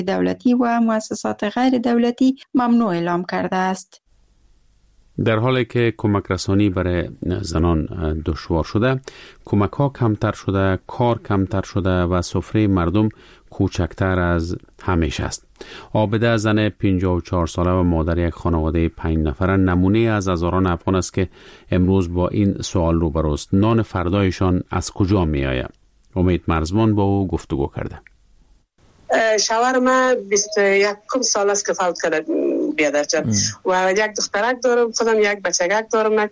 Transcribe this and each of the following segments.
دولتی و مؤسسات غیر دولتی ممنوع اعلام کرده است. در حالی که کمک رسانی برای زنان دشوار شده، کمک ها کمتر شده، کار کمتر شده و سفره مردم کوچکتر از همیشه است. عابده زن 54 ساله و مادر یک خانواده 5 نفره نمونه از هزاران افغان است که امروز با این سوال روبروست: نان فردایشان از کجا می آید؟ امید مرزبان با او گفتگو کرده. شوهر من 21 سال است که فوت کرده بیادر جان و یک دخترک دارم، خودم یک بچگک دارم.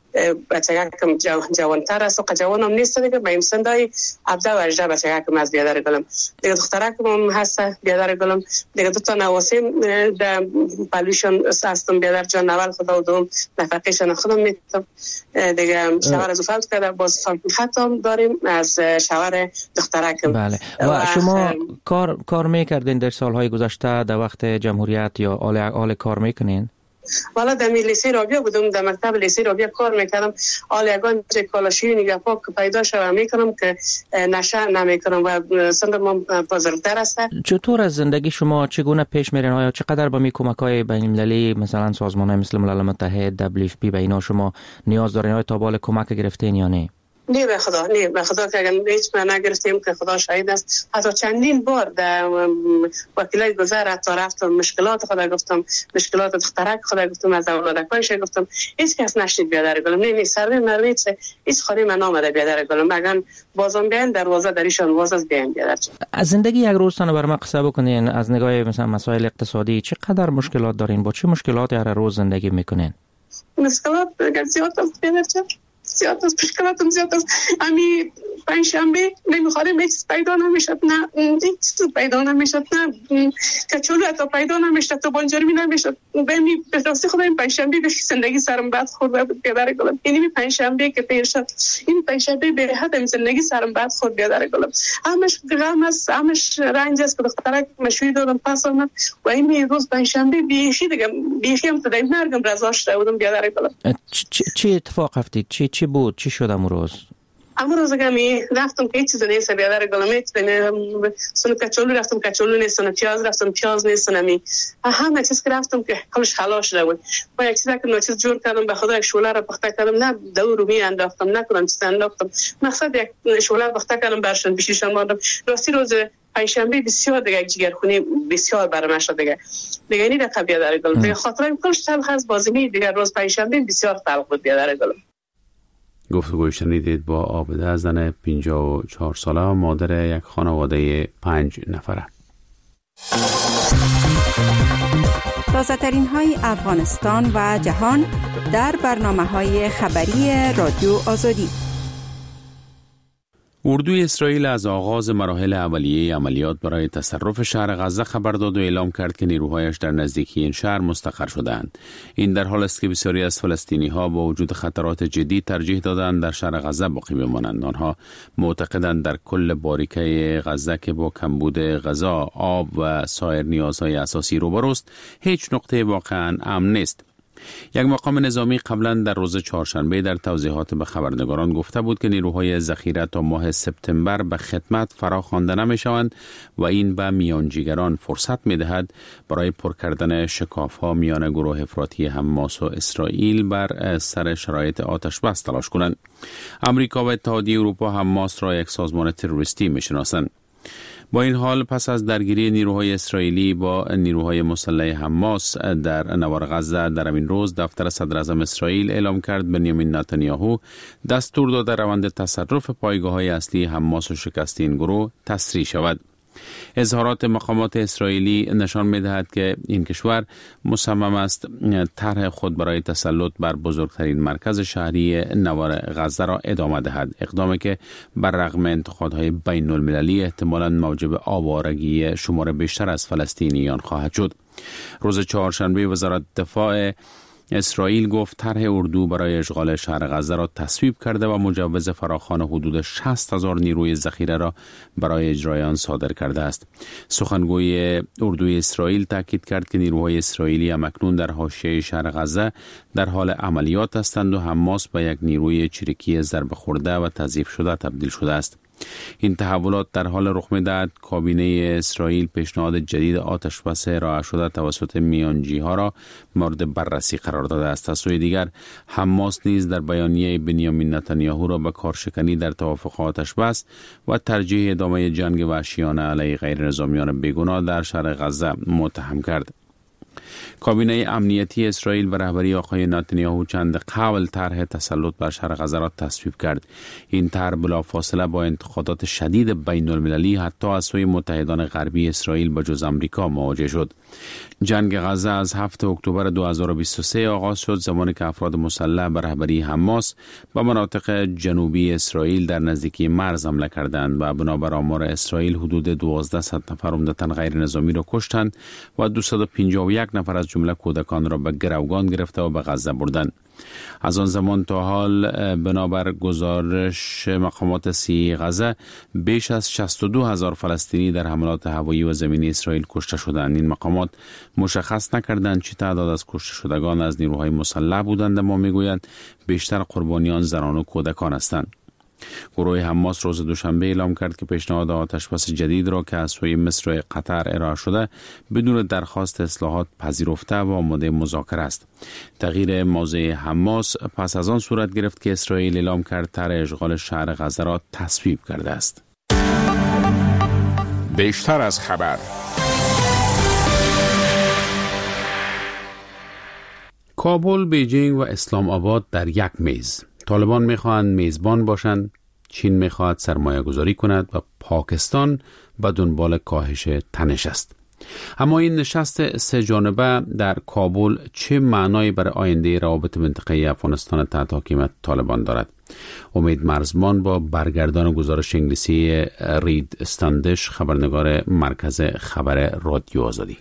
بچگکم جوانتر است و جوانم نیست دیگه، به این سندای 17 و 18 بچگکم از بیادر گلم دیگه، دخترکم هم هست بیادر گلم دیگه. دو تا نواسیم در پلوشون هستم بیادر جان. اول خدا و دوم نفقهشان خودم میتم دیگه. شوهر از فوت کرده، باز خطم داریم از شوهر دخترکم. بله. و شما کار میکردین در سالهای گذشته در وقت جمهوریت یا آل کار میکنین؟ والا در لیسه رابیا بودم، در مکتب لیسه رابیا کار میکردم. حال یگان کالاشی نگه پاک پیدا شوم میکنم که نشه نمیکنم و سندم بزرگتر است. چطور از زندگی شما چگونه پیش میرین؟ آیا چقدر با کمک‌های بین‌المللی مثلا سازمان‌های مثل ملل متحد، WFP به اینا شما نیاز دارین؟ آیا تا بال کمک گرفتین یا نه؟ نه به خدا که اگر هیچ ما نگرفتیم که خدا شاهد است. حتی چندین بار در وکیلای گذر حتی رفتم مشکلات خدا گفتم، مشکلات دخترک خدا گفتم، از اولادکایش گفتم، هیچ کس نشنید بیادر گلم. نه سر مرویت هیچ خاری من آمده بیادر گلم. اگر بازم بیان دروازه دریشان واز از بیان بیادر. از زندگی یک روزتان بر ما قصه بکنین. از نگاه مثلا مسائل اقتصادی چقدر مشکلات دارین؟ با چه مشکلاتی هر روز زندگی میکنین؟ مشکلات زیاد است بیادر. زیاد است، مشکلاتم زیاد است. امی پنجشنبه نمیخواریم هیچ پیدا نمیشد، نه هیچ پیدا نمیشد، نه کچولو تا پیدا نمیشد، تو بانجرمی نمیشد. بمی به راستی خدا این پنجشنبه به زندگی سرم بد خورده بود بیادر گلم. این پنجشنبه که پیر شد، این پنجشنبه به حد زندگی سرم بد خورد بیادر گلم. همش غم است، همش رنج است که دخترک مشوی دادم پس آمد و این روز پنجشنبه بیخی دیگه بیخی هم تا مرگم رضا شده بودم بیادر گلم. چه اتفاق افتاد؟ چی بود؟ چی شد امروز؟ امروز گمی رفتم که هیچ چیز نیست بیادر گلم. هیچ سن کچولو رفتم، کچولو نیست، سن پیاز رفتم، پیاز نیست. نمی همه چیز که رفتم که کلش خلاص شده بود. با یک چیزی که نوچیز جور کردم، به خدا یک شوله را پخته کردم، نه دور می انداختم، نکنم چیز انداختم. مقصد یک شوله پخته کردم برشون بشیشم ماندم. راستی روز پنجشنبه بسیار دیگه جگرخونی بسیار برام شد دیگه اینی رقم بیادر گلم. دیگه خاطرم کلش تلخ از بازمی دیگه. روز پنجشنبه بسیار تلخ بود بیادر گلم. گفتگوی شنیدید با عابده زن 54 ساله و مادر یک خانواده 5 نفره. تازه‌ترین های افغانستان و جهان در برنامه‌های خبری رادیو آزادی. اردوی اسرائیل از آغاز مراحل اولیه عملیات برای تصرف شهر غزه خبر داد و اعلام کرد که نیروهایش در نزدیکی این شهر مستقر شدند. این در حال است که بسیاری از فلسطینی‌ها با وجود خطرات جدی ترجیح دادند در شهر غزه باقی بمانند. آنها معتقدند در کل باریکه غزه که با کمبود غذا، آب و سایر نیازهای اساسی روبروست، هیچ نقطه واقعاً امن نیست. یک مقام نظامی قبلا در روز چهارشنبه در توضیحات به خبرنگاران گفته بود که نیروهای ذخیره تا ماه سپتامبر به خدمت فرا خوانده نمی‌شوند و این به میانجیگران فرصت می‌دهد برای پر کردن شکاف‌ها میان گروه افراطی حماس و اسرائیل بر سر شرایط آتش بس تلاش کنند. آمریکا و اتحادیه اروپا حماس را یک سازمان تروریستی می‌شناسند. با این حال پس از درگیری نیروهای اسرائیلی با نیروهای مسلح حماس در نوار غزه در همین روز، دفتر صدر اعظم اسرائیل اعلام کرد بنیامین نتانیاهو دستور داده روند تصرف پایگاه‌های اصلی حماس و شکست این گروه تسریع شود. اظهارات مقامات اسرائیلی نشان می‌دهد که این کشور مصمم است طرح خود برای تسلط بر بزرگترین مرکز شهری نوار غزه را ادامه دهد، اقدامی که بر رغم انتقادهای بین المللی احتمالاً موجب آوارگی شمار بیشتر از فلسطینیان خواهد شد. روز چهارشنبه وزارت دفاع اسرائیل گفت طرح اردو برای اشغال شهر غزه را تصویب کرده و مجوز فراخوان حدود 60,000 نیروی ذخیره را برای اجرای آن صادر کرده است. سخنگوی اردوی اسرائیل تاکید کرد که نیروهای اسرائیلی همکنون در حاشیه شهر غزه در حال عملیات هستند و حماس به یک نیروی چریکی ضربه خورده و تضعیف شده تبدیل شده است. این تحولات در حال رخ می‌دهد کابینه اسرائیل پیشنهاد جدید آتشبس ارائه شده توسط میانجی‌ها را مورد بررسی قرار داده است. از سوی دیگر حماس نیز در بیانیه بنیامین نتانیاهو را به کارشکنی در توافق آتشبس و ترجیح ادامه جنگ وحشیانه علیه غیر نظامیان بیگناه در شرق غزه متهم کرد. کابینه امنیتی اسرائیل به رهبری آقای نتانیاهو چند قبل طرح تسلط بر شرق غزه را تصویب کرد. این طرح بلافاصله با انتقادات شدید بین المللی حتی از سوی متحدان غربی اسرائیل به جز آمریکا مواجه شد. جنگ غزه از 7 اکتبر 2023 آغاز شد، زمانی که افراد مسلح به رهبری حماس به مناطق جنوبی اسرائیل در نزدیکی مرز حمله کردند و بنابر آمار اسرائیل حدود 1200 نفر عمدتاً غیر نظامی را کشتند و 251 نفر از جمله کودکان را به گروگان گرفته و به غزه بردند. از آن زمان تا حال بنابر گزارش مقامات صحی غزه بیش از 62,000 فلسطینی در حملات هوایی و زمینی اسرائیل کشته شدند. این مقامات مشخص نکردند چه تعداد از کشته شدگان از نیروهای مسلح بودند، اما میگویند بیشتر قربانیان زنان و کودکان هستند. گروه حماس روز دوشنبه اعلام کرد که پیشنهاد آتشبس جدید را که از سوی مصر و قطر ارائه شده بدون درخواست اصلاحات پذیرفته و آماده مذاکره است. تغییر موضع حماس پس از آن صورت گرفت که اسرائیل اعلام کرد طرح اشغال شهر غزه را تصویب کرده است. بیشتر از خبر. کابل، بیجینگ و اسلام آباد در یک میز. طالبان میخواهند میزبان باشند، چین میخواهد سرمایه گذاری کند و پاکستان به دنبال کاهش تنش است. اما این نشست سه جانبه در کابل چه معنایی برای آینده روابط منطقه‌ای افغانستان تحت حکومت طالبان دارد؟ امید مرزمان با برگردان گزارش انگلیسی رید استاندش، خبرنگار مرکز خبر رادیو آزادی.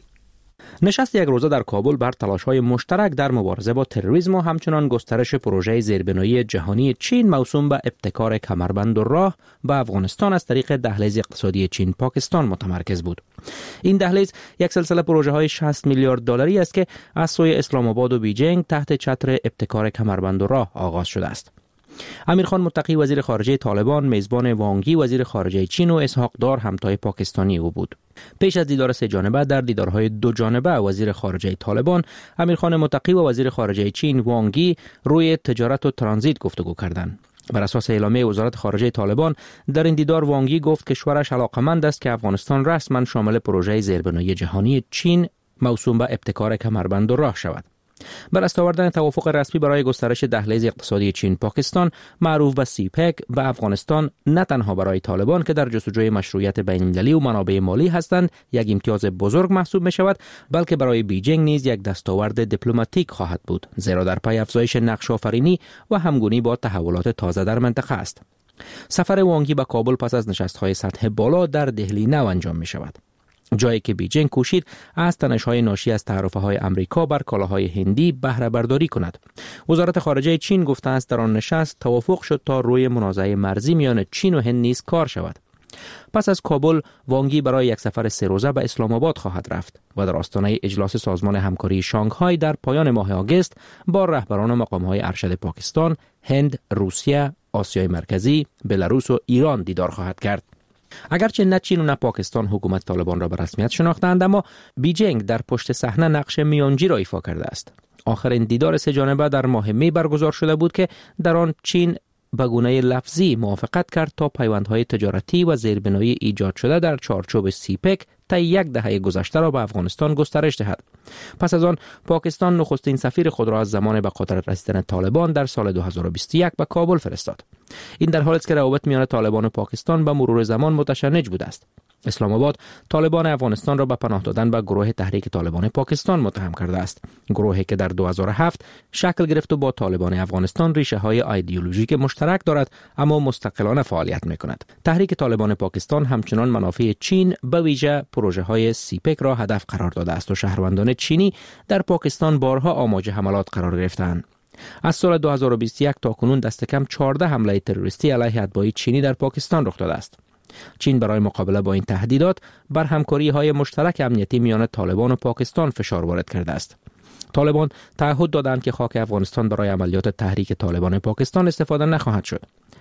نشست یک روزه در کابل بر تلاش‌های مشترک در مبارزه با تروریسم و همچنان گسترش پروژه زیربنایی جهانی چین موسوم به ابتکار کمربند و راه به افغانستان از طریق دهلیز اقتصادی چین پاکستان متمرکز بود. این دهلیز یک سلسله پروژه‌های 60 میلیارد دلاری است که از سوی اسلام آباد و بیجینگ تحت چتر ابتکار کمربند و راه آغاز شده است. امیرخان متقی وزیر خارجه طالبان میزبان وانگی وزیر خارجه چین و اسحاق دار همتای پاکستانی او بود. پیش از دیدار سه جانبه در دیدارهای دو جانبه وزیر خارجه طالبان، امیرخان متقی و وزیر خارجه چین وانگی روی تجارت و ترانزیت گفتگو کردند. بر اساس اعلامیه وزارت خارجه طالبان در این دیدار وانگی گفت کشورش علاقمند است که افغانستان رسما شامل پروژه زیربنایی جهانی چین موسوم به ابتکار کمربند و راه شود. بر دست آوردن توافق رسمی برای گسترش دهلیز اقتصادی چین پاکستان معروف به سیپک به افغانستان نه تنها برای طالبان که در جستجوی مشروعیت بین‌المللی و منابع مالی هستند یک امتیاز بزرگ محسوب می شود، بلکه برای بیجینگ نیز یک دستاورد دیپلماتیک خواهد بود، زیرا در پی افزایش نقش آفرینی و همگونی با تحولات تازه در منطقه است. سفر وانگی به کابل پس از نشست‌های سطح بالا در دهلی نو انجام می شود، جایی که بیجینگ کوشید از تنش‌های ناشی از تعرفه‌های امریکا بر کالاهای هندی بهره برداری کند. وزارت خارجه چین گفته است در آن نشست توافق شد تا روی منازعه مرزی میان چین و هند نیز کار شود. پس از کابل، وانگی برای یک سفر سه روزه به اسلام آباد خواهد رفت و در آستانه اجلاس سازمان همکاری شانگهای در پایان ماه آگوست با رهبران و مقام‌های ارشد پاکستان، هند، روسیه، آسیای مرکزی، بلاروس و ایران دیدار خواهد کرد. اگرچه نه چین و نه پاکستان حکومت طالبان را به رسمیت شناختند، اما بیجینگ در پشت صحنه نقش میانجی را ایفا کرده است. آخرین دیدار سه جانبه در ماه می برگزار شده بود که در آن چین به گونه لفظی موافقت کرد تا پیوندهای تجارتی و زیربنایی ایجاد شده در چارچوب سیپک تا یک دهه گذشته را به افغانستان گسترش دهد. پس از آن پاکستان نخستین سفیر خود را از زمان به قدرت رسیدن طالبان در سال 2021 به کابل فرستاد. این در حالی است که روابط میان طالبان و پاکستان به مرور زمان متشنج بوده است. اسلام آباد طالبان افغانستان را به پناه دادن به گروه تحریک طالبان پاکستان متهم کرده است، گروهی که در 2007 شکل گرفت و با طالبان افغانستان ریشه های ایدئولوژیک مشترک دارد اما مستقلانه فعالیت میکند. تحریک طالبان پاکستان همچنان منافع چین به ویژه پروژه های سیپک را هدف قرار داده است و شهروندان چینی در پاکستان بارها آماج حملات قرار گرفتند. از سال 2021 تا کنون دست کم 14 حمله تروریستی علیه اتباع چینی در پاکستان رخ داده است. چین برای مقابله با این تهدیدات بر همکاری‌های مشترک امنیتی میان طالبان و پاکستان فشار وارد کرده است. طالبان تعهد دادند که خاک افغانستان برای عملیات تحریک طالبان پاکستان استفاده نخواهد شد.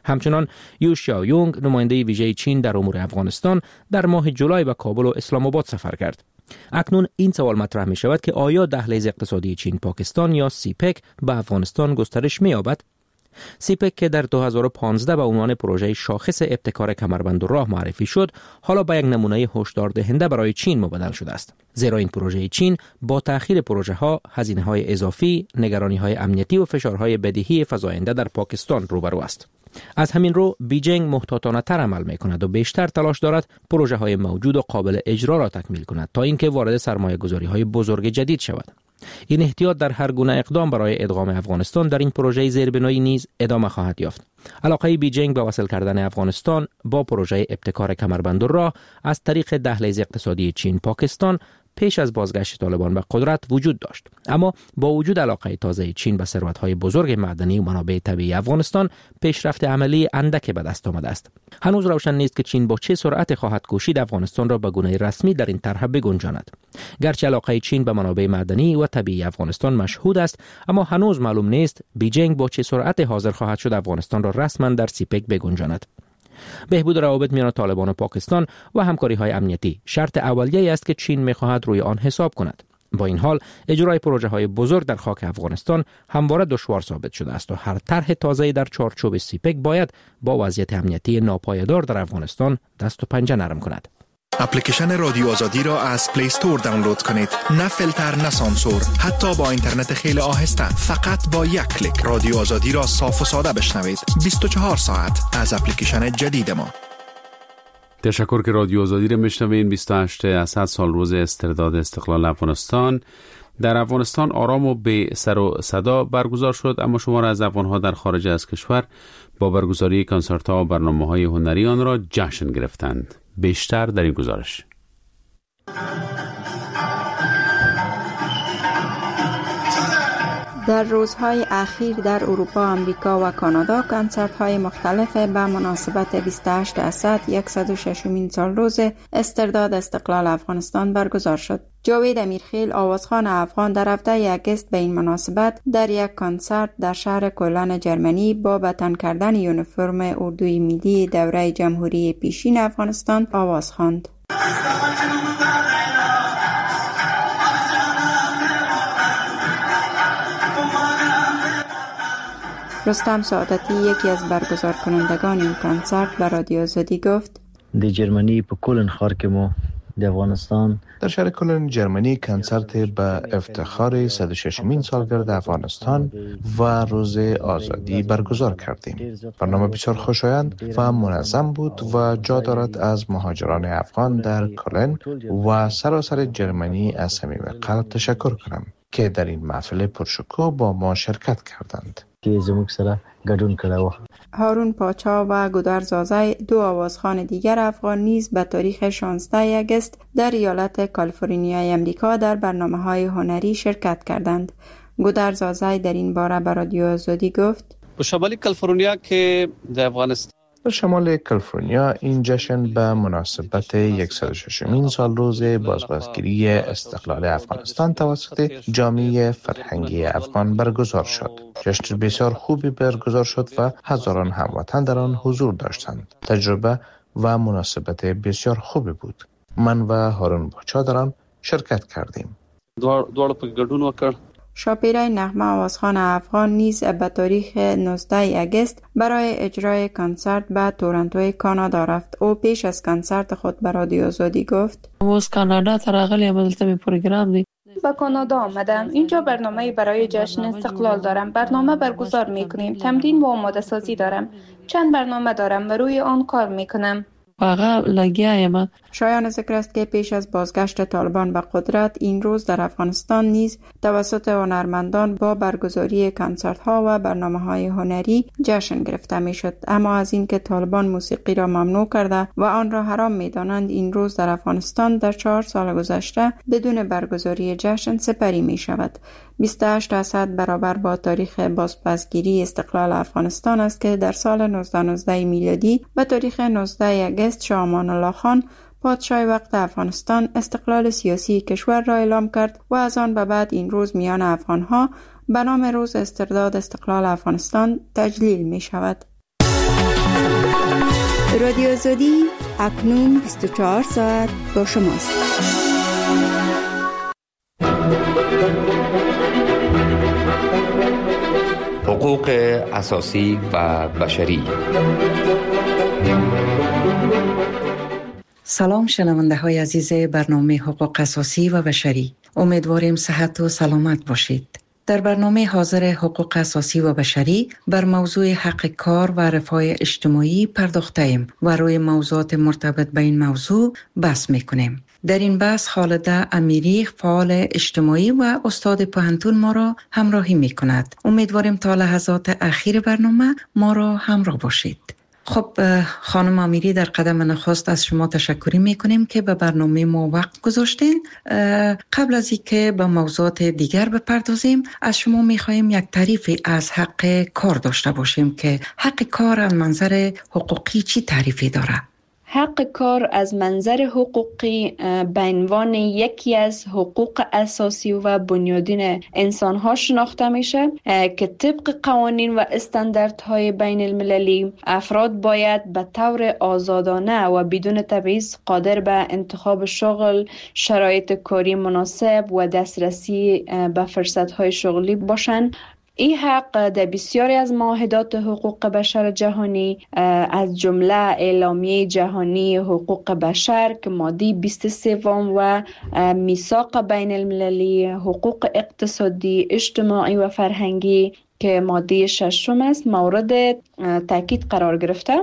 همچنان یو شیاویونگ نماینده ویژه چین در امور افغانستان در ماه جولای به کابل و اسلام آباد سفر کرد. اکنون این سوال مطرح می شود که آیا دهلیز اقتصادی چین پاکستان یا سیپک به افغانستان گسترش می یابد؟ سیپک که در 2015 به عنوان پروژه شاخص ابتکار کمربند راه معرفی شد، حالا به یک نمونه هشدار دهنده برای چین مبدل شده است. زیرا این پروژه چین با تأخیر پروژه ها، هزینه های اضافی، نگرانی های امنیتی و فشارهای بدیهی فزاینده در پاکستان روبرو است. از همین رو بیجینگ محتاطانه تر عمل می کند و بیشتر تلاش دارد پروژه های موجود و قابل اجرا را تکمیل کند تا اینکه وارد سرمایه گذاری های بزرگ جدید شود. این احتیاط در هر گونه اقدام برای ادغام افغانستان در این پروژه زیربنایی نیز ادامه خواهد یافت. علاقه بیجینگ به وصل کردن افغانستان با پروژه ابتکار کمربند راه از طریق دهلیز اقتصادی چین پاکستان پیش از بازگشت طالبان به قدرت وجود داشت، اما با وجود علاقه تازه چین به ثروت‌های بزرگ معدنی و منابع طبیعی افغانستان، پیشرفت عملی اندک به دست آمده است. هنوز روشن نیست که چین با چه سرعت خواهد کوشید افغانستان را به گونه رسمی در این طرح بگنجاند. گرچه علاقه چین به منابع معدنی و طبیعی افغانستان مشهود است، اما هنوز معلوم نیست بیجینگ با چه سرعت حاضر خواهد شد افغانستان را رسما در سیپک بگنجاند. بهبود روابط میان طالبان و پاکستان و همکاری‌های امنیتی شرط اولیه است که چین می‌خواهد روی آن حساب کند. با این حال اجرای پروژه‌های بزرگ در خاک افغانستان همواره دشوار ثابت شده است و هر طرح تازه‌ای در چارچوب سیپک باید با وضعیت امنیتی ناپایدار در افغانستان دست و پنجه نرم کند. اپلیکیشن رادیو آزادی را از پلی استور دانلود کنید. نه فیلتر، نه سانسور، حتی با اینترنت خیلی آهسته. فقط با یک کلیک رادیو آزادی را صاف و ساده بشنوید. 24 ساعت از اپلیکیشن جدید ما. تشکر که رادیو آزادی را میشنوین. 28 اسد سال روز استرداد استقلال افغانستان. در افغانستان آرام و بی سر و صدا برگزار شد، اما شمار از افغان‌ها در خارج از کشور با برگزاری کنسرت‌ها و برنامه‌های هنری آن را جشن گرفتند. بیشتر در این گزارش. در روزهای اخیر در اروپا، آمریکا و کانادا کنسرت‌های مختلف به مناسبت 28 اسد 106مین سال روز استرداد استقلال افغانستان برگزار شد. جاوید امیرخیل، آوازخوان افغان، در هفته اگست به این مناسبت در یک کنسرت در شهر کلن جرمنی با به تن کردن یونیفرم اردوی ملی دوره جمهوری پیشین افغانستان آواز خواند. رستم سعادتی، یکی از برگزار کنندگان این کنسرت، به رادیو آزادی گفت: در جرمنی په کلن ښار کې مو د افغانستان در شهر کلن جرمنی کنسرت به افتخار 106مین سالگرد افغانستان و روز آزادی برگزار کردیم. برنامه بسیار خوشایند و منظم بود و جا دارد از مهاجران افغان در کلن و سراسر جرمنی از صمیم قلب تشکر کنم که در این محفل پرشکوه با ما شرکت کردند. که زموږ سره ګډون کړی و. هارون پاچا و گودرز آزای، دو آوازخوان دیگر افغان نیز به تاریخ 16 اگست در ایالت کالیفرنیای امریکا در برنامه‌های هنری شرکت کردند. گودرز آزای در این باره به رادیو آزادی گفت: په شمالي کالیفرنیا کې د افغانستان در شمال کالیفرنیا این جشن به مناسبت 106مین سال روز بازگیری استقلال افغانستان توسط جامعه فرهنگی افغان برگزار شد. جشن بسیار خوبی برگزار شد و هزاران هموطن در آن حضور داشتند. تجربه و مناسبت بسیار خوبی بود. من و هارون پاچا در آن شرکت کردیم. دواړو په ګډون وکړ. شاپیرای نغمه آوازخوان افغان نیز به تاریخ 19 اگست برای اجرای کنسرت به تورنتو کانادا رفت. او پیش از کنسرت خود به رادیو آزادی گفت: اوس کانادا ته راغلی یم، دلته می پروګرام دی. به کانادا آمدم. اینجا برنامه برای جشن استقلال دارم. برنامه برگزار میکنیم. تمرین و آماده سازی دارم. چند برنامه دارم و روی آن کار میکنم. شایان ذکر است که پیش از بازگشت طالبان به قدرت، این روز در افغانستان نیز توسط هنرمندان با برگزاری کنسرت‌ها و برنامه‌های هنری جشن گرفته می‌شد. اما از اینکه طالبان موسیقی را ممنوع کرده و آن را حرام می‌دانند، این روز در افغانستان در 4 سال گذشته بدون برگزاری جشن سپری می‌شود. 28 اسد برابر با تاریخ بازپسگیری استقلال افغانستان است که در سال 1919 میلادی به تاریخ 19 اگست شاه امان الله خان، پادشاه وقت افغانستان، استقلال سیاسی کشور را اعلام کرد و از آن به بعد این روز میان افغانها به نام روز استرداد استقلال افغانستان تجلیل می شود. رادیو آزادی اکنون 24 ساعت با شماست. حقوق اساسی و بشری. سلام شنونده های عزیز برنامه حقوق اساسی و بشری. امیدواریم صحت و سلامت باشید. در برنامه حاضر حقوق اساسی و بشری بر موضوع حق کار و رفاه اجتماعی پرداخته‌ایم و روی موضوعات مرتبط به این موضوع بحث می‌کنیم. در این بحث خالده امیری، فعال اجتماعی و استاد پوهنتون ما را همراهی می‌کند. امیدواریم تا لحظات اخیر برنامه ما را همراه باشید. خب خانم امیری، در قدم نخست از شما تشکر میکنیم که به برنامه ما وقت گذاشتین. قبل از اینکه به موضوعات دیگر بپردازیم، از شما میخواهیم یک تعریفی از حق کار داشته باشیم که حق کار از منظر حقوقی چی تعریفی داره؟ حق کار از منظر حقوقی به عنوان یکی از حقوق اساسی و بنیادین انسان‌ها شناخته میشه که طبق قوانین و استانداردهای بین المللی افراد باید به طور آزادانه و بدون تبعیض قادر به انتخاب شغل، شرایط کاری مناسب و دسترسی به فرصت‌های شغلی باشند. این حق در بسیاری از معاهدات حقوق بشر جهانی از جمله اعلامیه جهانی حقوق بشر که ماده 23 و میثاق بین المللی حقوق اقتصادی، اجتماعی و فرهنگی که ماده 6 است مورد تاکید قرار گرفته.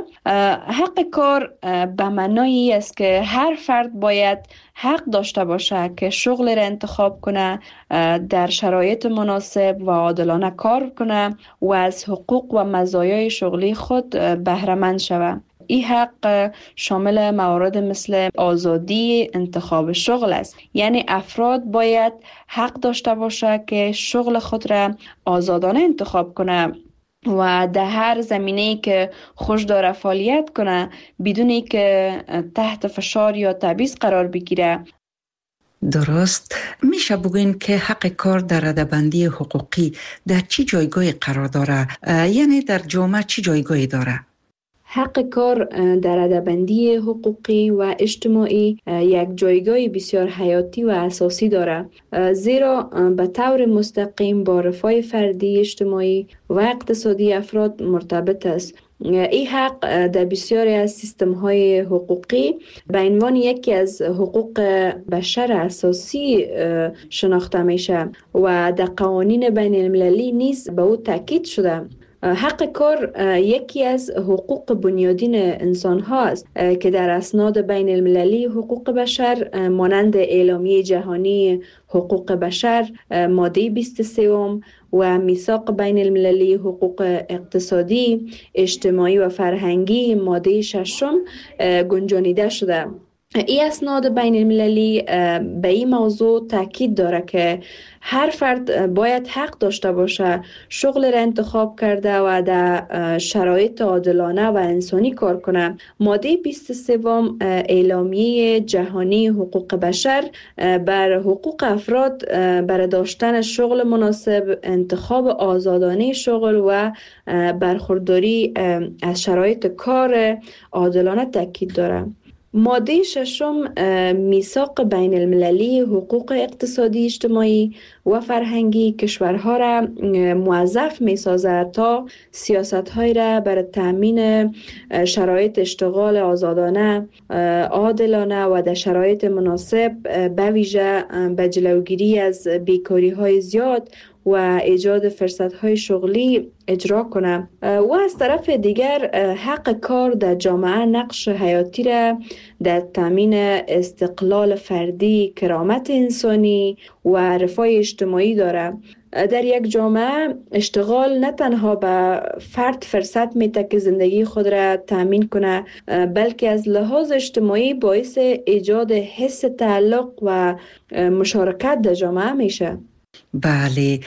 حق کار به معنای است که هر فرد باید حق داشته باشه که شغل را انتخاب کنه، در شرایط مناسب و عادلانه کار کنه و از حقوق و مزایای شغلی خود بهره مند شود. این حق شامل موارد مثل آزادی انتخاب شغل است، یعنی افراد باید حق داشته باشه که شغل خود را آزادانه انتخاب کنه و در هر زمینه‌ای که خوش داره فعالیت کنه بدون که تحت فشار یا تبعیض قرار بگیره. درست. میشه بگوین که حق کار در رده‌بندی حقوقی در چی جایگاهی قرار داره؟ یعنی در جامعه چی جایگاهی داره؟ حق کار در رده‌بندی حقوقی و اجتماعی یک جایگاه بسیار حیاتی و اساسی دارد، زیرا به طور مستقیم با رفاه فردی، اجتماعی و اقتصادی افراد مرتبط است. این حق در بسیاری از سیستم‌های حقوقی به عنوان یکی از حقوق بشر اساسی شناخته میشه و در قوانین بین المللی نیز به او تاکید شده. حق کار یکی از حقوق بنیادین انسان ها است که در اسناد بین المللی حقوق بشر مانند اعلامیه جهانی حقوق بشر ماده 23 و میثاق بین المللی حقوق اقتصادی، اجتماعی و فرهنگی ماده 6 گنجانیده شده. این اسناد بین المللی به این موضوع تاکید داره که هر فرد باید حق داشته باشه شغل را انتخاب کرده و در شرایط عادلانه و انسانی کار کنه. ماده 23 اعلامیه جهانی حقوق بشر بر حقوق افراد برای داشتن شغل مناسب، انتخاب آزادانه شغل و برخورداری از شرایط کار عادلانه تاکید داره. ماده 6 میثاق بین المللی حقوق اقتصادی، اجتماعی و فرهنگی کشورها را موظف می سازد تا سیاست‌های را برای تامین شرایط اشتغال آزادانه، عادلانه و در شرایط مناسب به ویژه به جلوگیری از بیکاری‌های زیاد و ایجاد فرصت‌های شغلی اجرا کنه. و از طرف دیگر حق کار در جامعه نقش حیاتی را در تامین استقلال فردی، کرامت انسانی و رفاه اجتماعی داره. در یک جامعه اشتغال نه تنها به فرد فرصت میده که زندگی خود را تامین کنه، بلکه از لحاظ اجتماعی باعث ایجاد حس تعلق و مشارکت در جامعه میشه. بله،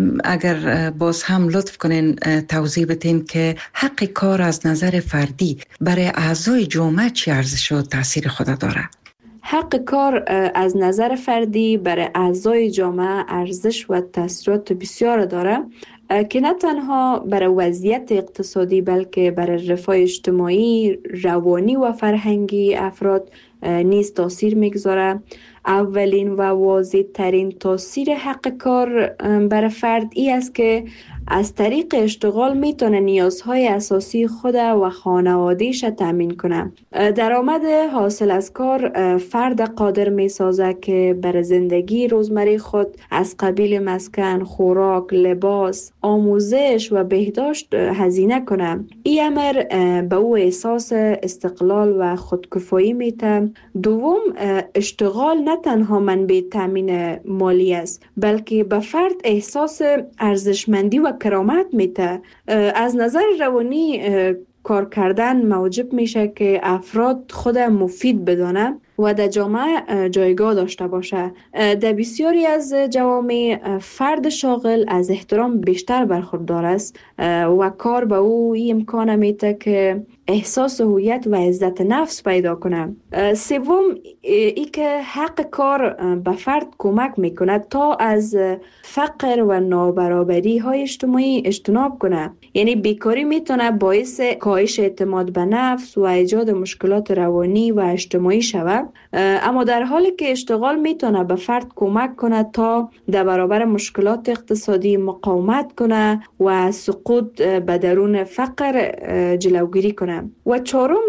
اگر باز هم لطف کنین توضیح بدین که حق کار از نظر فردی برای اعضای جامعه چی ارزش و تاثیر خود داره؟ حق کار از نظر فردی برای اعضای جامعه ارزش و تاثیرات بسیار داره که نه تنها برای وضعیت اقتصادی بلکه برای رفاه اجتماعی، روانی و فرهنگی افراد نیز تاثیر میگذاره. اولین و واضح ترین تاثیر حق کار برای فرد ای است که از طریق اشتغال میتونه نیازهای اساسی خود و خانوادهش تامین کنه. درآمد حاصل از کار فرد قادر میسازه که برای زندگی روزمره خود از قبیل مسکن، خوراک، لباس، آموزش و بهداشت هزینه کنه. این امر به او احساس استقلال و خودکفایی میده. دوم، اشتغال نه تنها منبع تامین مالی است بلکه به فرد احساس ارزشمندی و کرامت میده. از نظر روانی کار کردن موجب میشه که افراد خود مفید بدانه و در جامعه جایگاه داشته باشه. در بسیاری از جوامع فرد شاغل از احترام بیشتر برخوردار است و کار به او این امکان میده که احساس هویت و عزت نفس پیدا کنه. سوم، ای که حق کار به فرد کمک میکنه تا از فقر و نابرابری های اجتماعی اجتناب کنه. یعنی بیکاری میتونه باعث کاهش اعتماد به نفس و ایجاد مشکلات روانی و اجتماعی شود، اما در حالی که اشتغال میتونه به فرد کمک کنه تا در برابر مشکلات اقتصادی مقاومت کنه و سقوط به درون فقر جلوگیری کنه. و چهارم،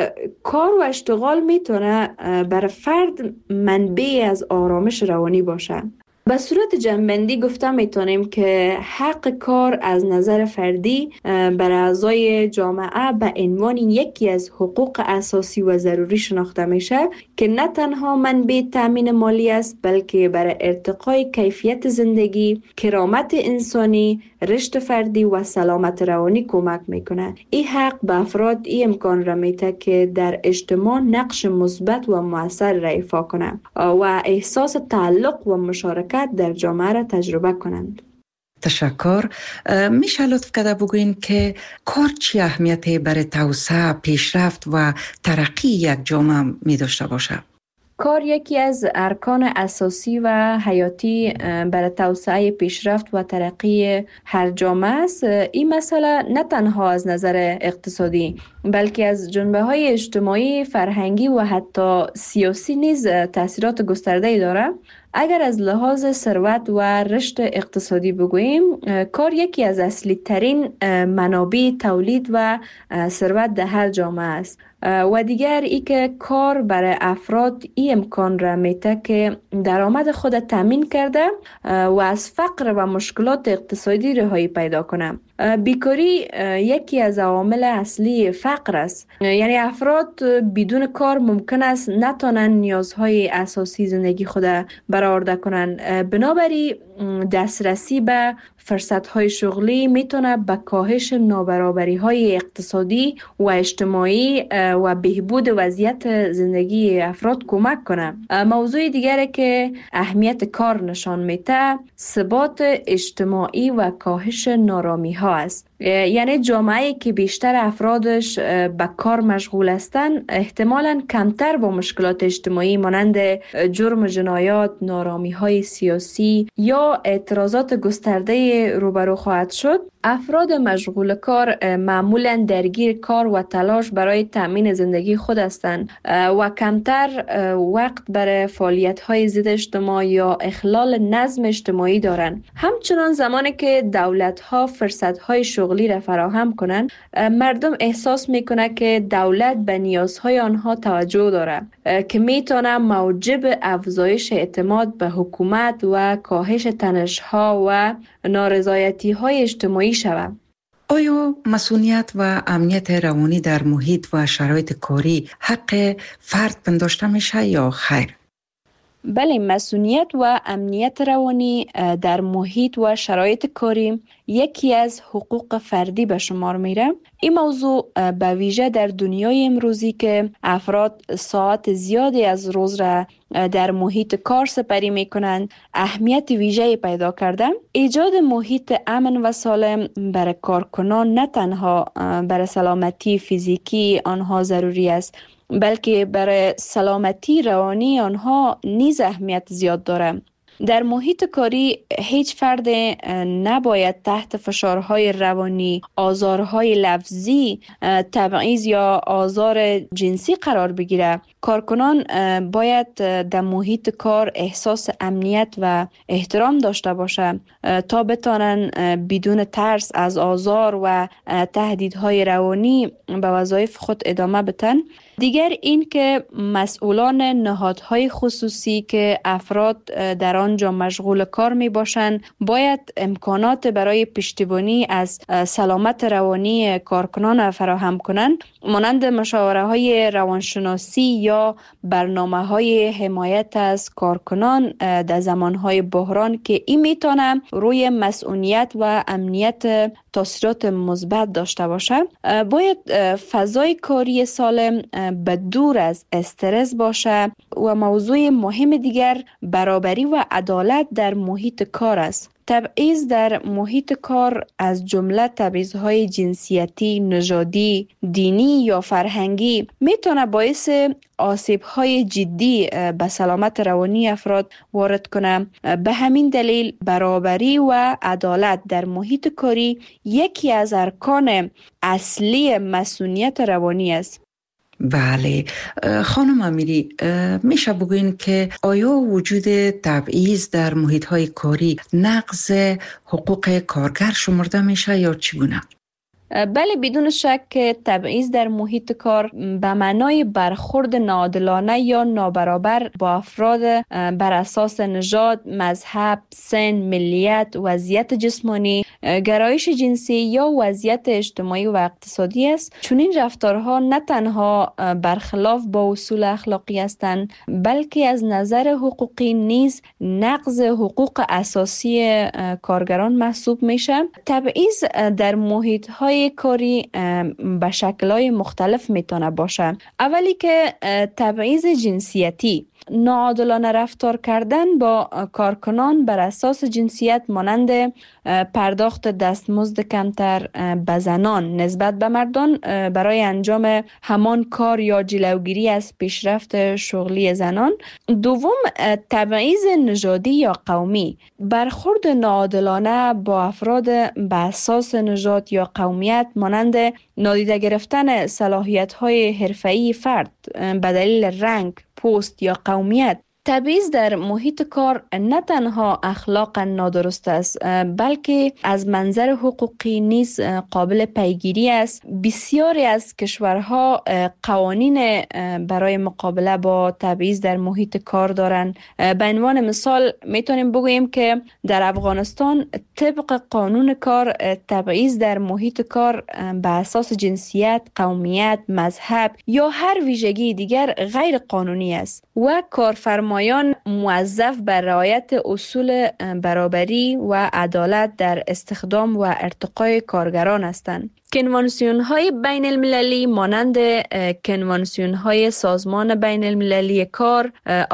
کار و اشتغال میتونه برای فرد منبع از آرامش روانی باشه. به صورت جنبندی گفته میتونیم که حق کار از نظر فردی برای اعضای جامعه به عنوان یکی از حقوق اساسی و ضروری شناخته میشه که نه تنها منبع تامین مالی است بلکه برای ارتقای کیفیت زندگی، کرامت انسانی، رشد فردی و سلامت روانی کمک میکنه. این حق به افراد این امکان را میده که در اجتماع نقش مثبت و مؤثر را ایفا کنه و احساس تعلق و مشارکت در جامعه را تجربه کنند. تشکر. میشه لطف کرده بگوین که کار چی اهمیتی برای توسعه، پیشرفت و ترقی یک جامعه می داشته باشه؟ کار یکی از ارکان اساسی و حیاتی برای توسعه، پیشرفت و ترقی هر جامعه است. این مسئله نه تنها از نظر اقتصادی بلکه از جنبه‌های اجتماعی، فرهنگی و حتی سیاسی نیز تاثیرات گسترده‌ای دارد. اگر از لحاظ ثروت و رشد اقتصادی بگوییم، کار یکی از اصلی ترین منابع تولید و ثروت در هر جامعه است. و دیگر ای که کار برای افراد این امکان را میده که درآمد خود تامین کرده و از فقر و مشکلات اقتصادی رهایی پیدا کنه. بیکاری یکی از عوامل اصلی فقر است. یعنی افراد بدون کار ممکن است نتوانند نیازهای اساسی زندگی خود برآورده کنند. بنابراین دسترسی به فرصت‌های شغلی میتونه به کاهش نابرابری‌های اقتصادی و اجتماعی و بهبود وضعیت زندگی افراد کمک کنه. موضوع دیگری که اهمیت کار نشان میده، ثبات اجتماعی و کاهش نارامی‌ها است. یعنی جامعه‌ای که بیشتر افرادش به کار مشغول هستند احتمالاً کمتر با مشکلات اجتماعی مانند جرم و جنایات، نارامی‌های سیاسی یا اعتراضات گسترده روبرو خواهد شد. افراد مشغول کار معمولاً درگیر کار و تلاش برای تامین زندگی خود هستند و کمتر وقت برای فعالیت‌های ضد اجتماع یا اخلال نظم اجتماعی دارند. همچنان زمانی که دولت‌ها فرصت‌های شغلی را فراهم کنند، مردم احساس می‌کنند که دولت به نیازهای آنها توجه دارد که می‌تواند موجب افزایش اعتماد به حکومت و کاهش تنش‌ها و نارضایتی‌های اجتماعی شود. آیا مسئولیت و امنیت روانی در محیط و شرایط کاری حق فرد پنداشته میشه یا خیر؟ بله، مسئولیت و امنیت روانی در محیط و شرایط کاری یکی از حقوق فردی به شمار میره. این موضوع به ویژه در دنیای امروزی که افراد ساعت زیادی از روز را در محیط کار سپری میکنند اهمیت ویژه‌ای پیدا کرده. ایجاد محیط امن و سالم برای کارکنان نه تنها برای سلامتی فیزیکی آنها ضروری است بلکه برای سلامتی روانی آنها نیز اهمیت زیاد دارد. در محیط کاری هیچ فرد نباید تحت فشارهای روانی، آزارهای لفظی، تبعیض یا آزار جنسی قرار بگیره. کارکنان باید در محیط کار احساس امنیت و احترام داشته باشند تا بتانن بدون ترس از آزار و تهدیدهای روانی به وظایف خود ادامه بدن. دیگر این که مسئولان نهادهای خصوصی که افراد در آنجا مشغول کار می باشند باید امکانات برای پشتیبانی از سلامت روانی کارکنان فراهم کنند، مانند مشاوره های روانشناسی یا برنامه های حمایت از کارکنان در زمان های بحران که این میتونه روی مسئولیت و امنیت تاثیرات مثبت داشته باشه. باید فضای کاری سالم به دور از استرس باشه و موضوع مهم دیگر برابری و عدالت در محیط کار است. تبعیض در محیط کار از جمله تبعیض‌های جنسیتی، نژادی، دینی یا فرهنگی میتونه باعث آسیب‌های جدی به سلامت روانی افراد وارد کنه. به همین دلیل برابری و عدالت در محیط کاری یکی از ارکان اصلی مسئولیت روانی است. بله خانم امیری، میشه بگوین که آیا وجود تبعیض در محیط‌های کاری نقض حقوق کارگر شمرده میشه یا چگونه؟ بله، بدون شک تبعیض در محیط کار به معنای برخورد ناعادلانه یا نابرابر با افراد بر اساس نژاد، مذهب، سن، ملیت، وضعیت جسمانی، گرایش جنسی یا وضعیت اجتماعی و اقتصادی است. چنین رفتارها نه تنها برخلاف با اصول اخلاقی هستند، بلکه از نظر حقوقی نیز نقض حقوق اساسی کارگران محسوب میشه. تبعیض در محیط‌های کاری به شکل‌های مختلف میتونه باشه. اولی که تبعیض جنسیتی، ناعادلانه رفتار کردن با کارکنان بر اساس جنسیت مانند پرداخت دستمزد کمتر به زنان نسبت به مردان برای انجام همان کار یا جلوگیری از پیشرفت شغلی زنان. دوم، تبعیض نژادی یا قومی، برخورد ناعادلانه با افراد به اساس نژاد یا قومیت مانند نادیده گرفتن صلاحیت‌های حرفه‌ای فرد به دلیل رنگ، پوست یا قومیت. تبعیض در محیط کار نه تنها اخلاقا نادرست است، بلکه از منظر حقوقی نیز قابل پیگیری است. بسیاری از کشورها قوانین برای مقابله با تبعیض در محیط کار دارند. به عنوان مثال میتونیم بگوییم که در افغانستان طبق قانون کار تبعیض در محیط کار به اساس جنسیت، قومیت، مذهب یا هر ویژگی دیگر غیر قانونی است و کارفرمایان موظف بر رعایت اصول برابری و عدالت در استخدام و ارتقای کارگران هستند. کنوانسیون های بین المللی مانند کنوانسیون های سازمان بین المللی کار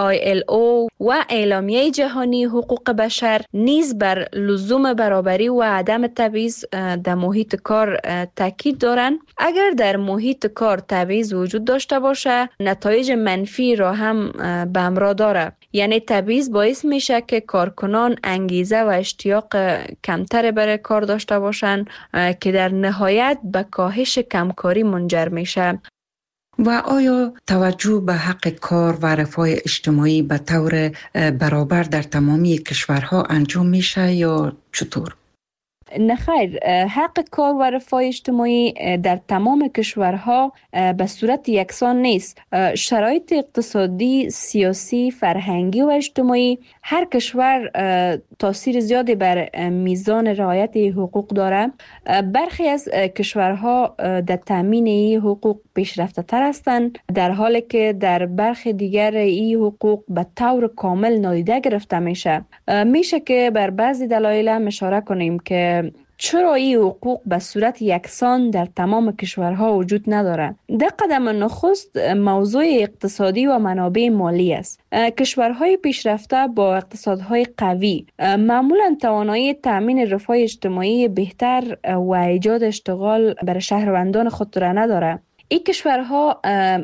ILO و اعلامیه جهانی حقوق بشر نیز بر لزوم برابری و عدم تبعیض در محیط کار تاکید دارند. اگر در محیط کار تبعیض وجود داشته باشه، نتایج منفی را هم به همراه داره. یعنی تبعیض باعث میشه که کارکنان انگیزه و اشتیاق کمتر برای کار داشته باشند که در نهایت به کاهش کمکاری منجر میشه. و آیا توجه به حق کار و رفاه اجتماعی به طور برابر در تمامی کشورها انجام میشه یا چطور؟ نه خیر، حق کار و رفاه اجتماعی در تمام کشورها به صورت یکسان نیست. شرایط اقتصادی، سیاسی، فرهنگی و اجتماعی هر کشور تاثیر زیادی بر میزان رعایت حقوق داره. برخی از کشورها در تامین این حقوق پیشرفته تر هستند، در حالی که در برخی دیگر این حقوق به طور کامل نادیده گرفته میشه. میشه که بر بعضی دلایل اشاره کنیم که چرا این حقوق به صورت یکسان در تمام کشورها وجود نداره. در قدم نخست موضوع اقتصادی و منابع مالی است. کشورهای پیشرفته با اقتصادهای قوی معمولا توانایی تامین رفاه اجتماعی بهتر و ایجاد اشتغال برای شهروندان خود را نداره. این کشورها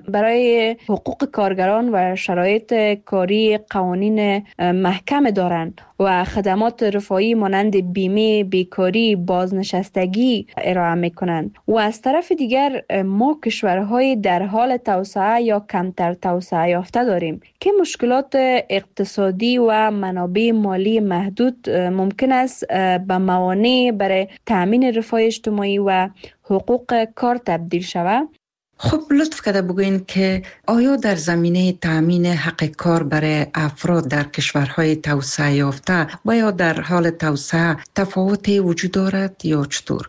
برای حقوق کارگران و شرایط کاری قوانین محکم دارند و خدمات رفاهی مانند بیمه، بیکاری، بازنشستگی ارائه میکنند. و از طرف دیگر ما کشورهای در حال توسعه یا کمتر توسعه یافته داریم که مشکلات اقتصادی و منابع مالی محدود ممکن است به موانع برای تأمین رفاه اجتماعی و حقوق کار تبدیل شود. خب لطف کرده بگوین که آیا در زمینه تأمین حق کار برای افراد در کشورهای توسعه یافته و یا در حال توسعه تفاوتی وجود دارد یا چطور؟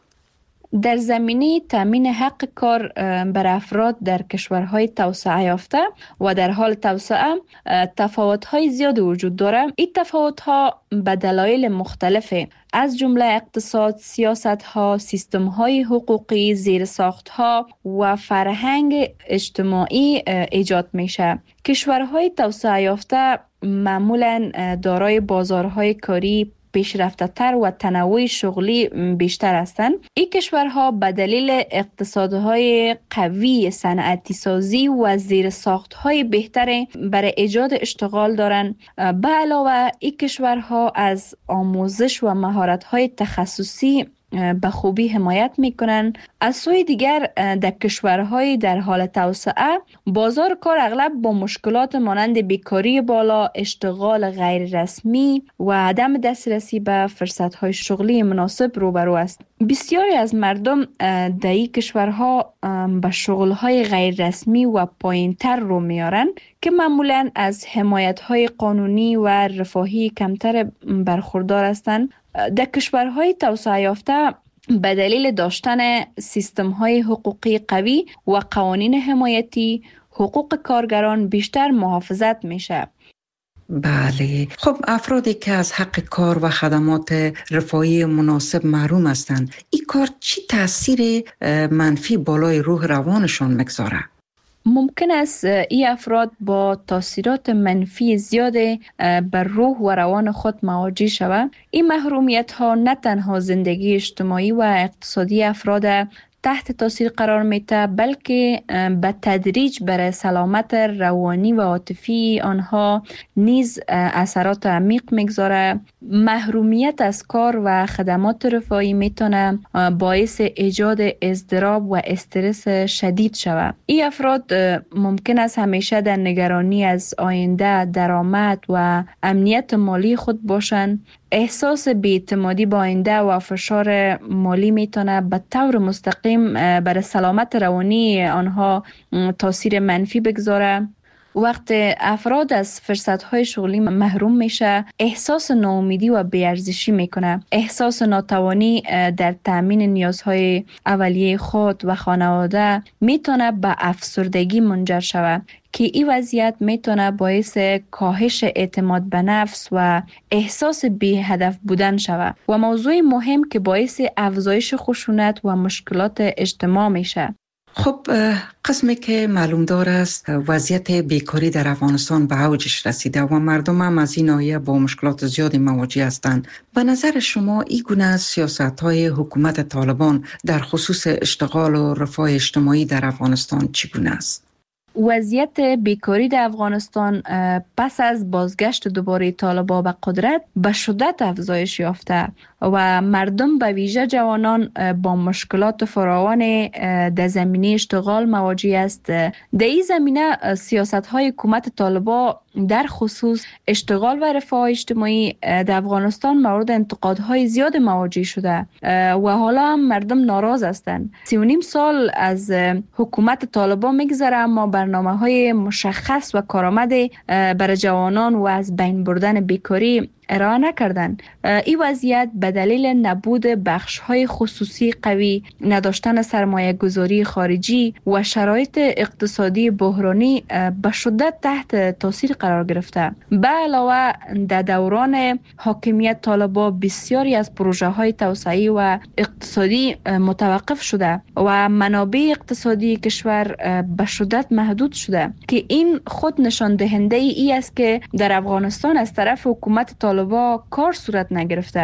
در زمینه تأمین حق کار بر افراد در کشورهای توسعه یافته و در حال توسعه تفاوت‌های زیاد وجود دارد. این تفاوت‌ها به دلایل مختلفه، از جمله اقتصاد، سیاست‌ها، سیستم‌های حقوقی، زیرساخت‌ها و فرهنگ اجتماعی ایجاد میشه. کشورهای توسعه یافته معمولاً دارای بازارهای کاری پیشرفته تر و تنوع شغلی بیشتر هستند. این کشورها به دلیل اقتصادهای قوی، صنعتی سازی و زیرساختهای بهتر برای ایجاد اشتغال دارند. به علاوه این کشورها از آموزش و مهارت‌های تخصصی به خوبی حمایت میکنن. از سوی دیگر در کشورهای در حال توسعه بازار کار اغلب با مشکلات مانند بیکاری بالا، اشتغال غیر رسمی و عدم دسترسی به فرصتهای شغلی مناسب روبرو است. بسیاری از مردم در این کشورها به شغلهای غیر رسمی و پایینتر رو میارن که معمولاً از حمایت‌های قانونی و رفاهی کمتر برخوردار هستند. در کشورهای توسعه یافته به دلیل داشتن سیستم‌های حقوقی قوی و قوانین حمایتی، حقوق کارگران بیشتر محافظت میشه. بله، خب افرادی که از حق کار و خدمات رفاهی مناسب محروم هستند، این کار چی تاثیر منفی بالای روح روانشان میگذاره؟ ممکن است این افراد با تاثیرات منفی زیاد بر روح و روان خود مواجه شوند. این محرومیت ها نه تنها زندگی اجتماعی و اقتصادی افراد تحت تاثیر قرار میده، بلکه به تدریج بر سلامت روانی و عاطفی آنها نیز اثرات عمیق میگذاره. محرومیت از کار و خدمات رفاهی میتونه باعث ایجاد اضطراب و استرس شدید شود. این افراد ممکن است همیشه در نگرانی از آینده، درآمد و امنیت مالی خود باشند. احساس بی‌اعتمادی با آینده و فشار مالی میتونه به طور مستقیم بر سلامت روانی آنها تاثیر منفی بگذاره. وقت افراد از فرصت‌های شغلی محروم میشه، احساس ناامیدی و بی‌ارزشی میکنه. احساس ناتوانی در تامین نیازهای اولیه خود و خانواده میتونه به افسردگی منجر شود که این وضعیت میتونه باعث کاهش اعتماد به نفس و احساس بی هدف بودن شود و موضوع مهم که باعث افزایش خشونت و مشکلات اجتماع میشه. خب قسمی که معلوم دار است وضعیت بیکاری در افغانستان به اوجش رسیده و مردم هم از این ناحیه با مشکلات زیادی مواجه هستند. به نظر شما این گونه سیاست‌های حکومت طالبان در خصوص اشتغال و رفاه اجتماعی در افغانستان چگونه است؟ وضعیت بیکاری در افغانستان پس از بازگشت دوباره طالبان به قدرت به شدت افزایش یافته و مردم به ویژه جوانان با مشکلات فراوان در زمینه اشتغال مواجه است. در این زمینه سیاست‌های حکومت طالبان در خصوص اشتغال و رفاه اجتماعی در افغانستان مورد انتقادهای زیاد مواجه شده و حالا هم مردم ناراض هستند. 3.5 سال از حکومت طالبان میگذره اما برنامه‌های مشخص و کارآمد برای جوانان و از بین بردن بیکاری ارائه نکردن. این وضعیت به دلیل نبود بخش‌های خصوصی قوی، نداشتن سرمایه گذاری خارجی و شرایط اقتصادی بحرانی به شدت تحت تاثیر قرار گرفته. به علاوه در دوران حاکمیت طالبان بسیاری از پروژه‌های توسعه‌ای و اقتصادی متوقف شده و منابع اقتصادی کشور به شدت محدود شده که این خود نشان دهنده ای است که در افغانستان از طرف حکومت طالبان کار صورت نگرفته.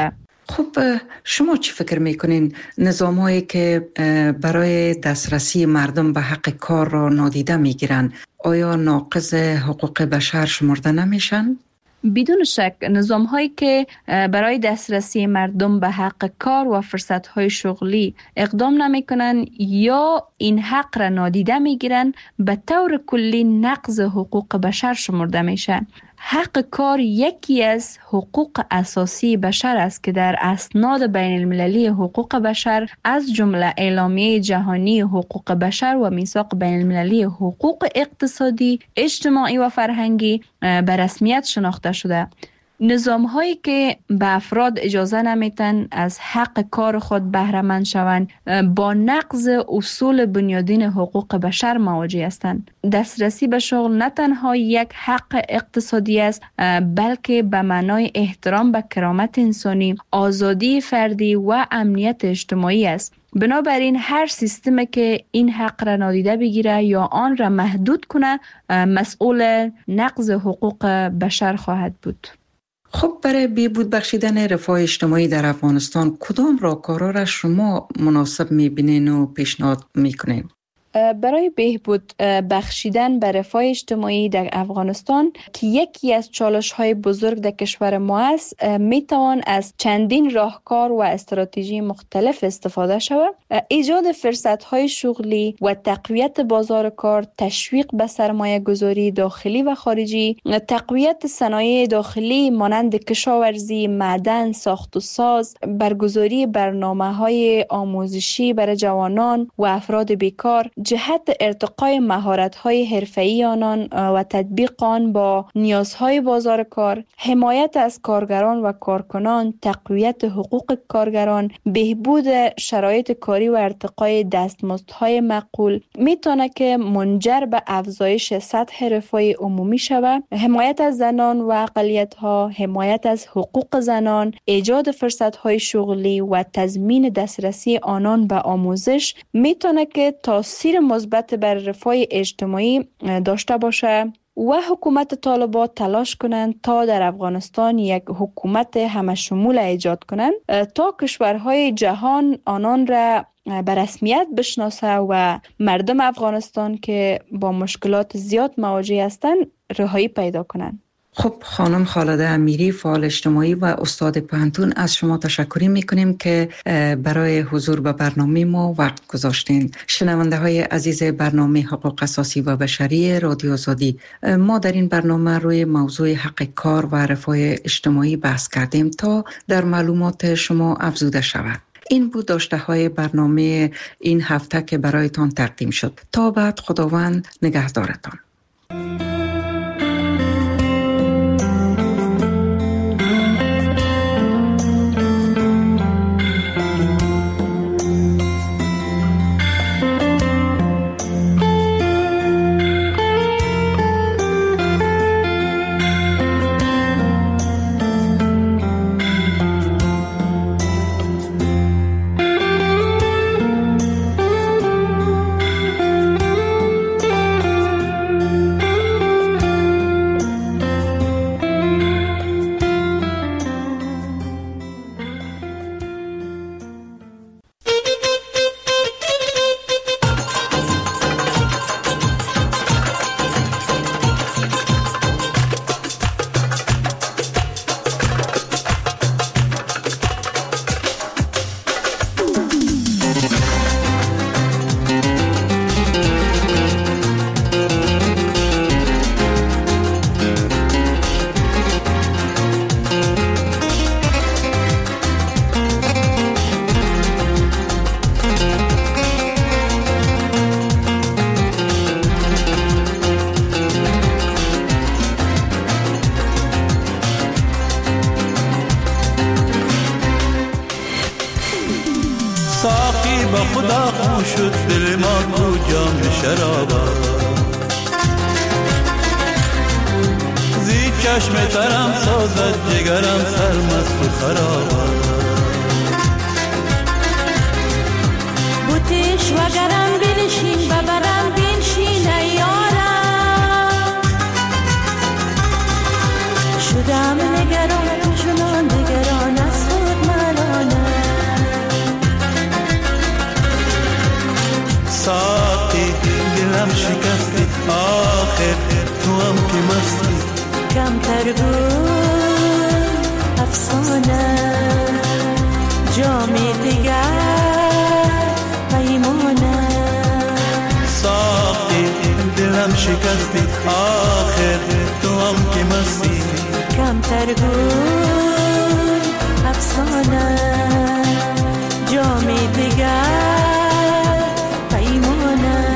خب شما چی فکر میکنین نظامایی که برای دسترسی مردم به حق کار را نادیده میگیرن آیا ناقض حقوق بشر شمرده نمیشن؟ بدون شک نظام هایی که برای دسترسی مردم به حق کار و فرصت های شغلی اقدام نمی کنن یا این حق را نادیده می گیرن به طور کلی نقض حقوق بشر شمرده میشه. حق کار یکی از حقوق اساسی بشر است که در اسناد بین المللی حقوق بشر از جمله اعلامیه جهانی حقوق بشر و میثاق بین المللی حقوق اقتصادی، اجتماعی و فرهنگی به رسمیت شناخته شده. نظام هایی که به افراد اجازه نمیتن از حق کار خود بهره مند شوند با نقض اصول بنیادین حقوق بشر مواجه هستند. دسترسی به شغل نه تنها یک حق اقتصادی است بلکه به معنای احترام به کرامت انسانی، آزادی فردی و امنیت اجتماعی است. بنابراین هر سیستمی که این حق را نادیده بگیره یا آن را محدود کنه مسئول نقض حقوق بشر خواهد بود. خب برای بهبود بخشیدن رفاه اجتماعی در افغانستان کدام راهکارها را شما مناسب می‌بینین و پیشنهاد می‌کنین؟ برای بهبود بخشیدن به رفاه اجتماعی در افغانستان که یکی از چالش‌های بزرگ در کشور ما است، میتوان از چندین راهکار و استراتژی مختلف استفاده شود. ایجاد فرصت‌های شغلی و تقویت بازار کار، تشویق به سرمایه گذاری داخلی و خارجی، تقویت صنایع داخلی مانند کشاورزی، معدن، ساخت و ساز، برگزاری برنامه‌های آموزشی برای جوانان و افراد بیکار، جهت ارتقای مهارت‌های حرفه‌ای آنان و تطبیق آن با نیازهای بازار کار، حمایت از کارگران و کارکنان، تقویت حقوق کارگران، بهبود شرایط کاری و ارتقای دستمزدهای معقول میتونه که منجر به افزایش سطح رفاه عمومی شود. حمایت از زنان و اقلیت‌ها، حمایت از حقوق زنان، ایجاد فرصت‌های شغلی و تضمین دسترسی آنان به آموزش میتونه که تاثیر مثبت بر رفاه اجتماعی داشته باشه و حکومت طالبان تلاش کنند تا در افغانستان یک حکومت همه شمول ایجاد کنند تا کشورهای جهان آنان را به رسمیت بشناسه و مردم افغانستان که با مشکلات زیاد مواجه هستند رهایی پیدا کنند. خب خانم خالده امیری، فعال اجتماعی و استاد پوهنتون، از شما تشکر میکنیم که برای حضور به برنامه ما وقت گذاشتین. شنونده های عزیز برنامه حقوق اساسی و بشری رادیو آزادی، ما در این برنامه روی موضوع حق کار و رفاه اجتماعی بحث کردیم تا در معلومات شما افزوده شود. این بود داشته های برنامه این هفته که برایتان تقدیم شد. تا بعد، خداوند نگهدارتان. شدم نگران چنان نگران از خود مرا جام دیگر پیمانه. ساقی دلم شکستی آخر تو هم که مستی، کمتر گوی افسانه. جام دیگر پیمانه.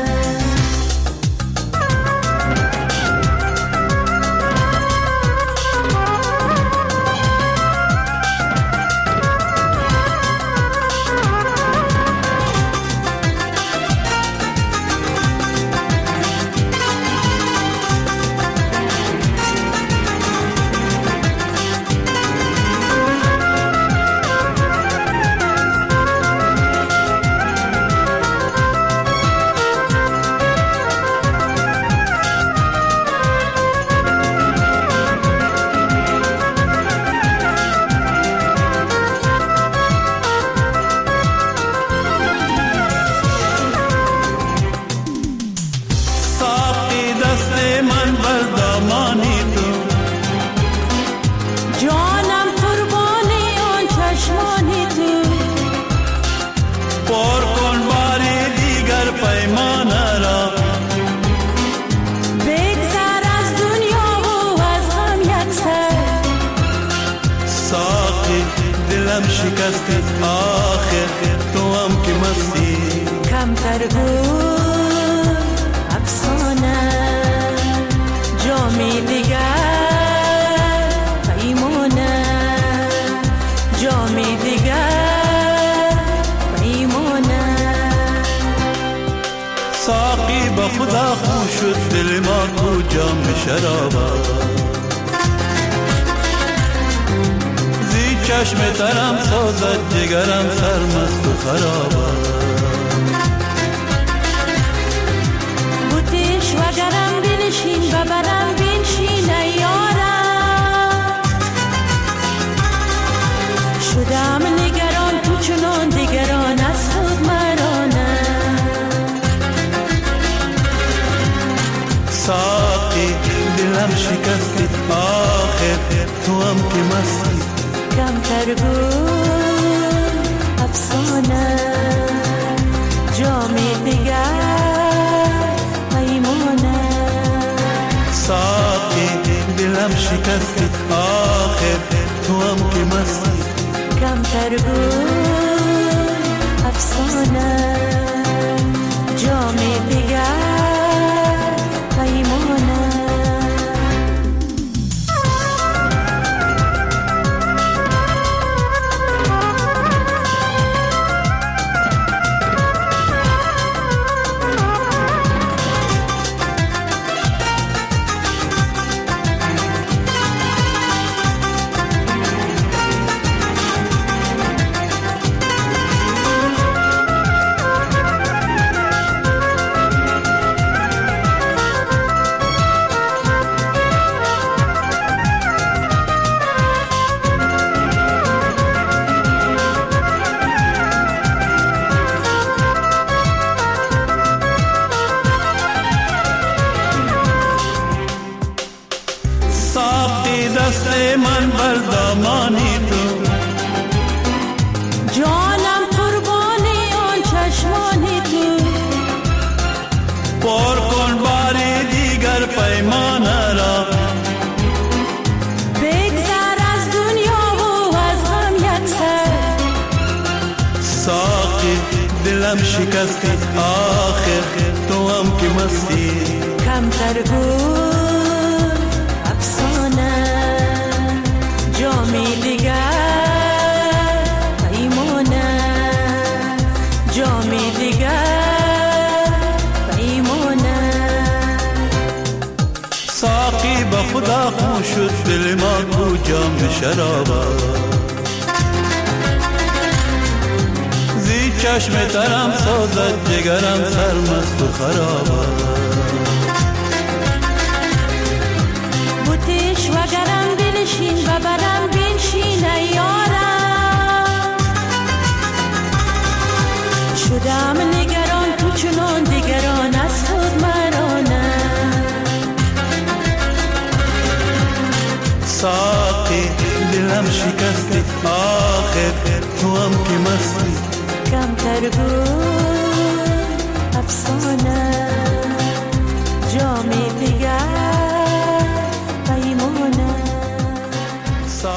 شکستی آخر تو هم که مستی، کمتر گوی افسانه. جامی دیگر پیمانه. جامی دیگر پیمانه. ساقی با خدا خوش شد دل ما کو جام شرابه، چشم ترم سازد جگرم سرمست و خرابه. بوتیش و گرم بنشین و برم بنشین یارم. شدم نگران تو چنان دیگران از خود مرانه. ساقی دلم شکستی آخر تو هم که مستی، کمتر گوی افسانه. جامی دیگر پیمانه. ساقی دلم شکستی آخر تو هم که مستی، کمتر گوی افسانه. جامی دیگر پیمانه. من بر دامانی تو، جانم قربانی آن چشمانی تو. پر کن باری دیگر پیمانه را، بگذر از دنیا و از غم یک سر. ساقی دلم شکستی آخر تو هم که مستی، کمتر گوی افسانه. جامی دیگر پیمانه. جامی دیگر پیمانه. ساقی با خدا خوش شد دل ما کو جام شرابه، زی چشم ترم سازد جگرم سرمست و خرابه. بوتیش و گرم بنشین و برم بنشین یارم. شدم نگران تو چنان دیگران از خود مرانه. ساقی دلم دلم شکستی آخر تو هم که مستی کمتر بود افسانه